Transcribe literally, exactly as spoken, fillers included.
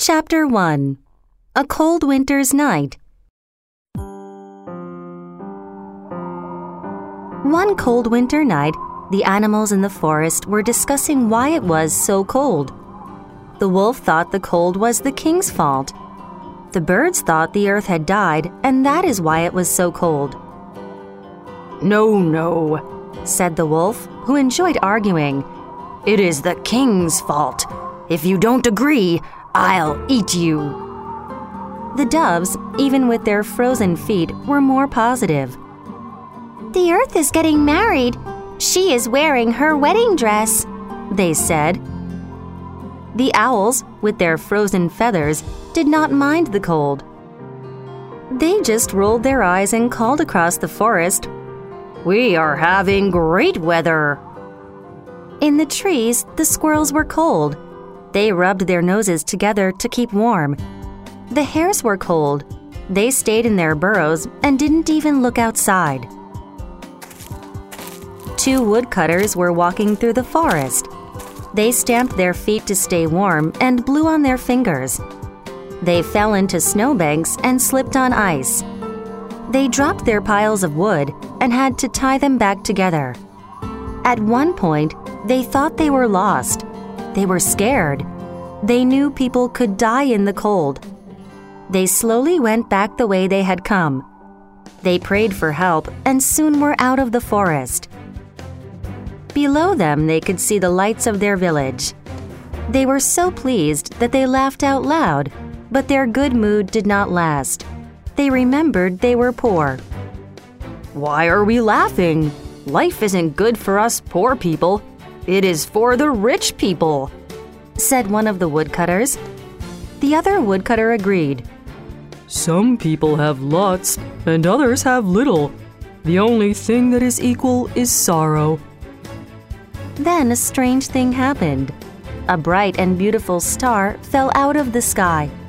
Chapter one. A Cold Winter's Night. One cold winter night, the animals in the forest were discussing why it was so cold. The wolf thought the cold was the king's fault. The birds thought the earth had died, and that is why it was so cold. "No, no," said the wolf, who enjoyed arguing. "It is the king's fault. If you don't agree, I'll eat you." The doves, even with their frozen feet, were more positive. "The earth is getting married. She is wearing her wedding dress," they said. The owls, with their frozen feathers, did not mind the cold. They just rolled their eyes and called across the forest, "We are having great weather." In the trees, the squirrels were cold. They rubbed their noses together to keep warm. The hares were cold. They stayed in their burrows and didn't even look outside. Two woodcutters were walking through the forest. They stamped their feet to stay warm and blew on their fingers. They fell into snowbanks and slipped on ice. They dropped their piles of wood and had to tie them back together. At one point, they thought they were lost. They were scared. They knew people could die in the cold. They slowly went back the way they had come. They prayed for help and soon were out of the forest. Below them, they could see the lights of their village. They were so pleased that they laughed out loud, but their good mood did not last. They remembered they were poor. "Why are we laughing? Life isn't good for us poor people. It is for the rich people," said one of the woodcutters. The other woodcutter agreed. "Some people have lots and others have little. The only thing that is equal is sorrow." Then a strange thing happened. A bright and beautiful star fell out of the sky.